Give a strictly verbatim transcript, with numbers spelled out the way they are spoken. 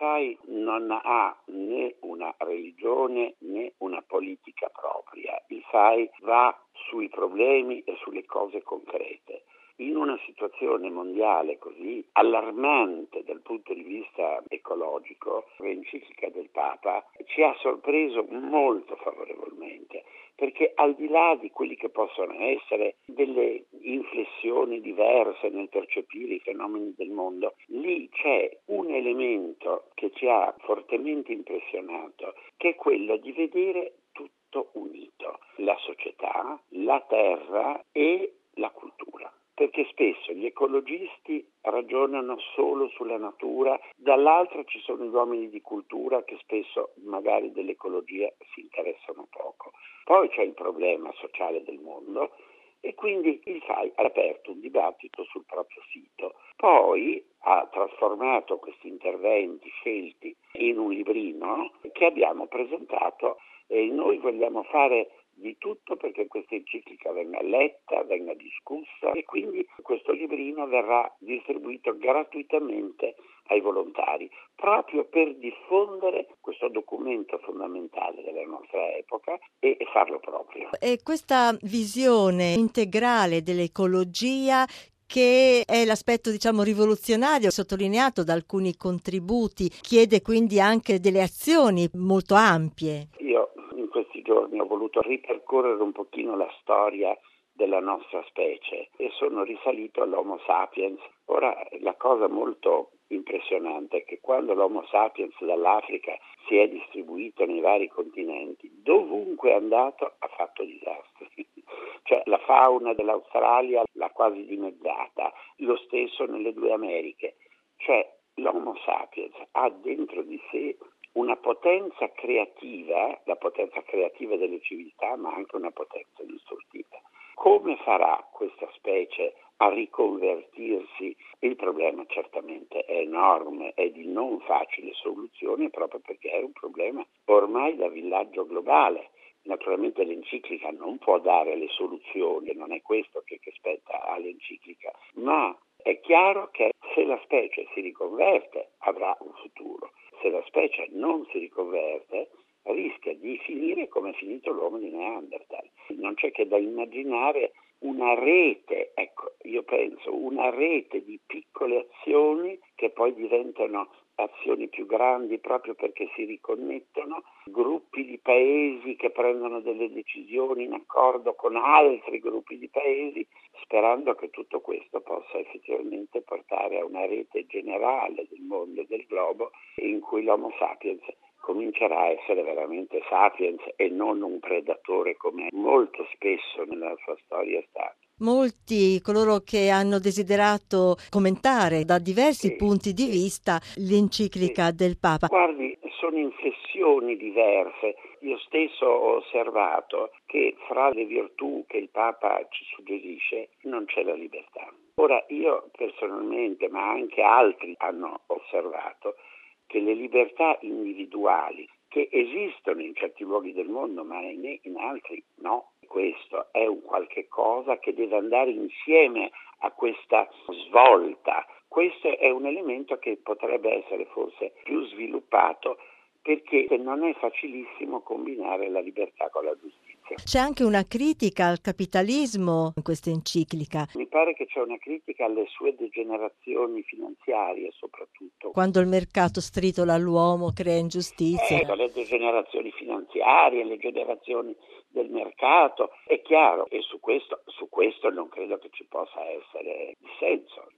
sai, non ha né una religione né una politica propria. Il F A I va sui problemi e sulle cose concrete. In una situazione mondiale così allarmante dal punto di vista ecologico, l'enciclica del Papa ci ha sorpreso molto favorevolmente, perché al di là di quelli che possono essere delle inflessioni diverse nel percepire i fenomeni del mondo, lì c'è un elemento che ci ha fortemente impressionato, che è quello di vedere tutto unito, la società, la terra e la cultura. Perché spesso gli ecologisti ragionano solo sulla natura, dall'altro ci sono gli uomini di cultura che spesso magari dell'ecologia si interessano poco. Poi c'è il problema sociale del mondo e quindi il F A I ha aperto un dibattito sul proprio sito. Poi ha trasformato questi interventi scelti in un librino che abbiamo presentato e noi vogliamo fare di tutto perché questa enciclica venga letta, venga discussa e quindi questo librino verrà distribuito gratuitamente ai volontari, proprio per diffondere questo documento fondamentale della nostra epoca e farlo proprio. E questa visione integrale dell'ecologia, che è l'aspetto diciamo rivoluzionario sottolineato da alcuni contributi, chiede quindi anche delle azioni molto ampie. Io in questi giorni ho voluto ripercorrere un pochino la storia della nostra specie e sono risalito all'Homo sapiens. Ora, la cosa molto impressionante è che quando l'Homo sapiens dall'Africa si è distribuito nei vari continenti, dovunque è andato ha fatto disastri. Cioè la fauna dell'Australia l'ha quasi dimezzata, lo stesso nelle due Americhe. Cioè l'Homo sapiens ha dentro di sé una potenza creativa, la potenza creativa delle civiltà, ma anche una potenza distruttiva. Come farà questa specie a riconvertirsi? Il problema certamente è enorme, è di non facile soluzione proprio perché è un problema ormai da villaggio globale. Naturalmente l'enciclica non può dare le soluzioni, non è questo che, che spetta all'enciclica, ma è chiaro che se la specie si riconverte avrà un futuro, se la specie non si riconverte rischia di finire come è finito l'uomo di Neanderthal. Non c'è che da immaginare una rete, ecco, io penso, una rete di piccole azioni che poi diventano azioni più grandi proprio perché si riconnettono, gruppi di paesi che prendono delle decisioni in accordo con altri gruppi di paesi, sperando che tutto questo possa effettivamente portare a una rete generale del mondo e del globo in cui l'Homo sapiens comincerà a essere veramente sapiens e non un predatore come molto spesso nella sua storia è stato. Molti coloro che hanno desiderato commentare da diversi Sì, punti di sì, vista l'enciclica sì. del Papa. Guardi, sono inflessioni diverse. Io stesso ho osservato che fra le virtù che il Papa ci suggerisce non c'è la libertà. Ora io personalmente, ma anche altri hanno osservato che le libertà individuali che esistono in certi luoghi del mondo ma in, in altri no, questo è un qualche cosa che deve andare insieme a questa svolta. Questo è un elemento che potrebbe essere forse più sviluppato perché non è facilissimo combinare la libertà con la giustizia. C'è anche una critica al capitalismo in questa enciclica. Mi pare che c'è una critica alle sue degenerazioni finanziarie soprattutto. Quando il mercato stritola l'uomo, crea ingiustizie. Eh, le degenerazioni finanziarie, le generazioni del mercato, è chiaro, e su questo, su questo non credo che ci possa essere dissenso.